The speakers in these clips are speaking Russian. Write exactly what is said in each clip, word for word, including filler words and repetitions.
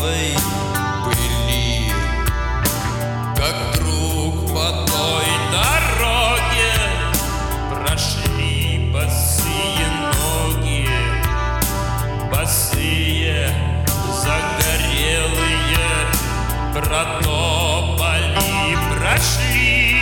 белой пыли, как друг по той дороге прошли босые ноги, босые, загорелые, протопали, прошли.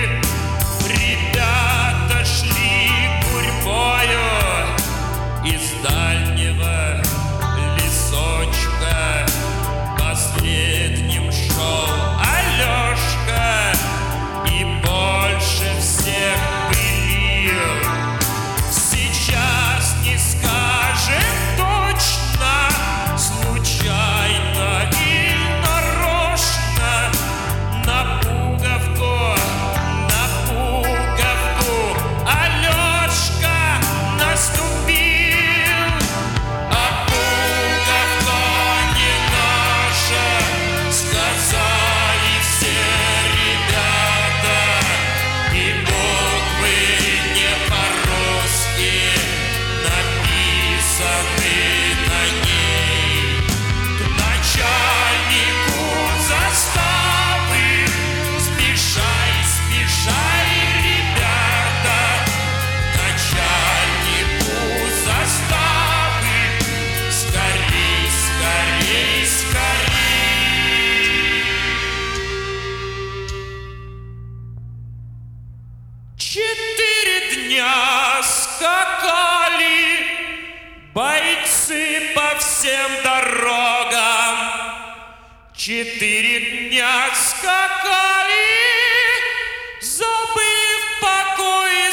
Ребята шли гурьбою из дальнего лесочка. Последним шел Алешка и больше всех пылил. Сейчас не скажем точно, случайно или нарочно, на пуговку, на пуговку Алешка наступил. А пуговка не наша, сказали все ребята, и буквы не по-русски написаны на ней. К начальнику заставы спешай, спешай, ребята, к начальнику заставы скорей, скорей, скорей. Четыре дня скакали бойцы по всем дорогам. Четыре дня скакали, забыв покой и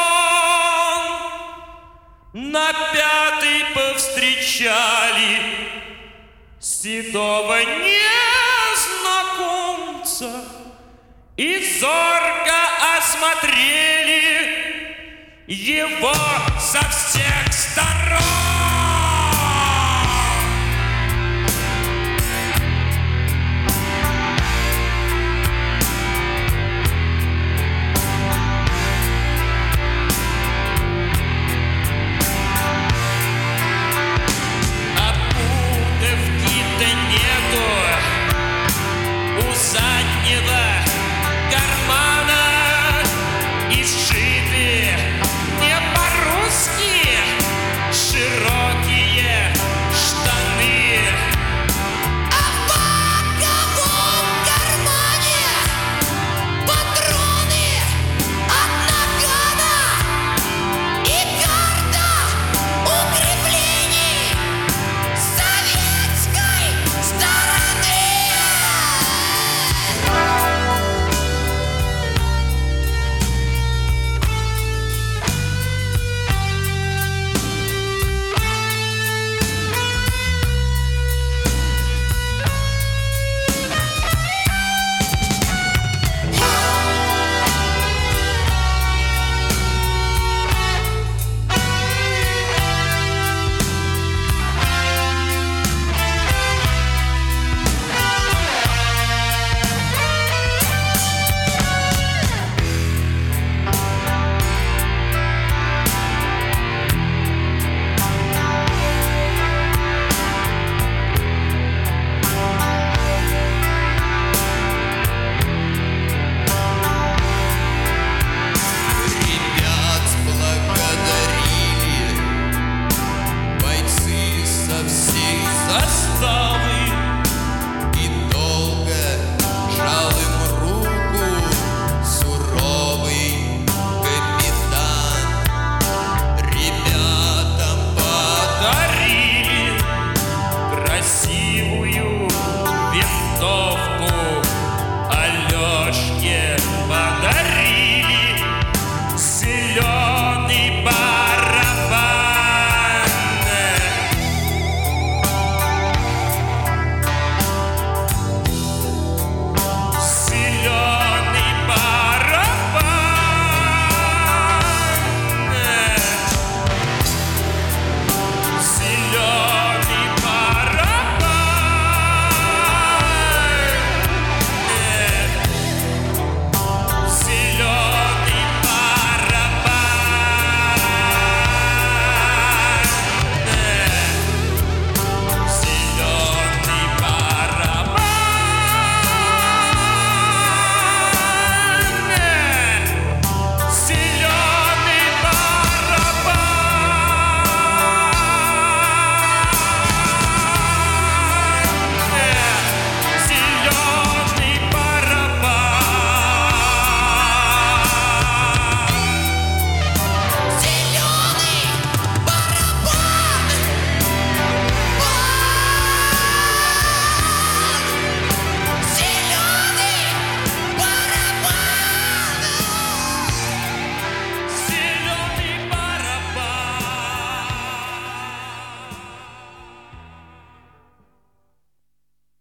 сон. На пятый повстречали седого незнакомца и зорко осмотрели его со всех сторон.